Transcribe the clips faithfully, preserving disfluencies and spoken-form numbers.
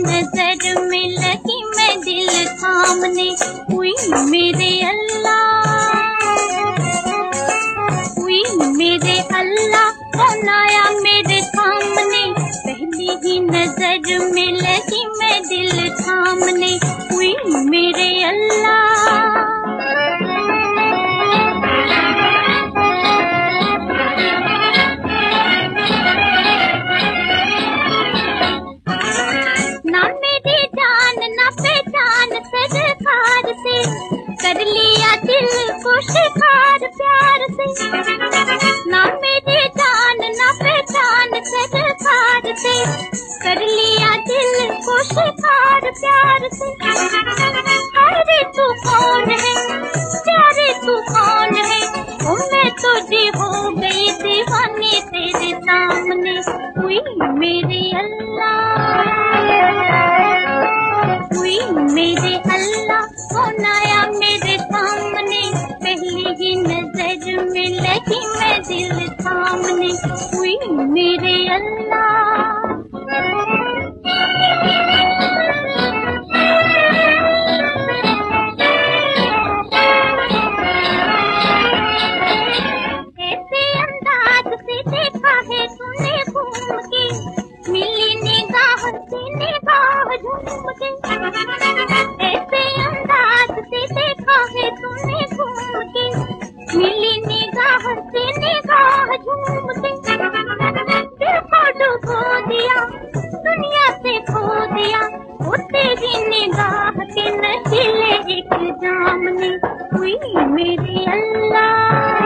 नजर में लगी मैं दिल थामने, हुई मेरे अल्लाह, हुई मेरे अल्लाह कौन आया मेरे सामने। पहली ही नजर में लगी मैं दिल थामने, हुई मेरे अल्लाह। कर लिया दिल को शिकार प्यार से, ना मेरी जान ना पहचान सरकार से। कर लिया दिल को शिकार प्यार से। अरे तू कौन है प्यारे तू कौन है, ओ मैं तुझे हो गई दीवानी तेरे सामने। हुई मेरे अल्लाह, हुई मेरे अल्लाह कौन आया मेरे सामने। पहली ही नजर में लगी मैं दिल थामने, हुई मेरे अल्लाह। ऐसे अंदाज से देखा है तूने घूम के, मिली निगाह से निगाह झूम के। ऐसे अंदाज से देखा है तूने घूम के, मिली निगाह से निगाह झूम के। दिल को डुबो दिया दुनिया से खो दिया, वो तेरी निगाह के नशीले एक जाम ने। हुई मेरे अल्लाह,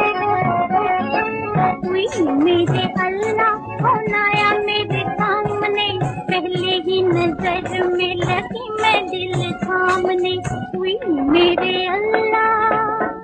हुई मेरे अल्लाह कौन आया मेरे सामने। पहले ही नजर में लगी मैं दिल थामने, हुई मेरे अल्लाह।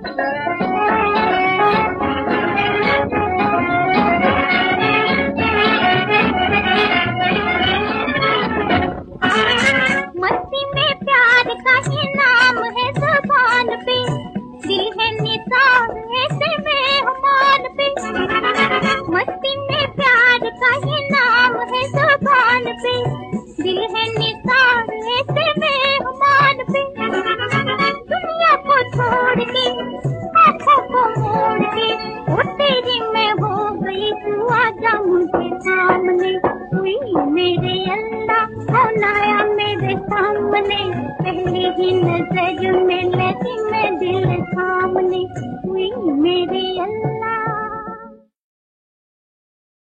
मस्ती में प्यार का ही नाम है ज़ुबान पे, दिल है निसार ऐसे मेहमान पे। मस्ती में प्यार का ही नाम है ज़ुबान पे, दिल है निसार ऐसे मेहमान पे। दुनिया को छोड़ के आँखों को मोड़ के, वो तेरी मैं हो गई तू आजा मुझे सामने। हुई मेरे अल्लाह कौन आया मेरे सामने। पहले ही नजर में लगी मैं दिल थामने, हुई मेरे अल्लाह।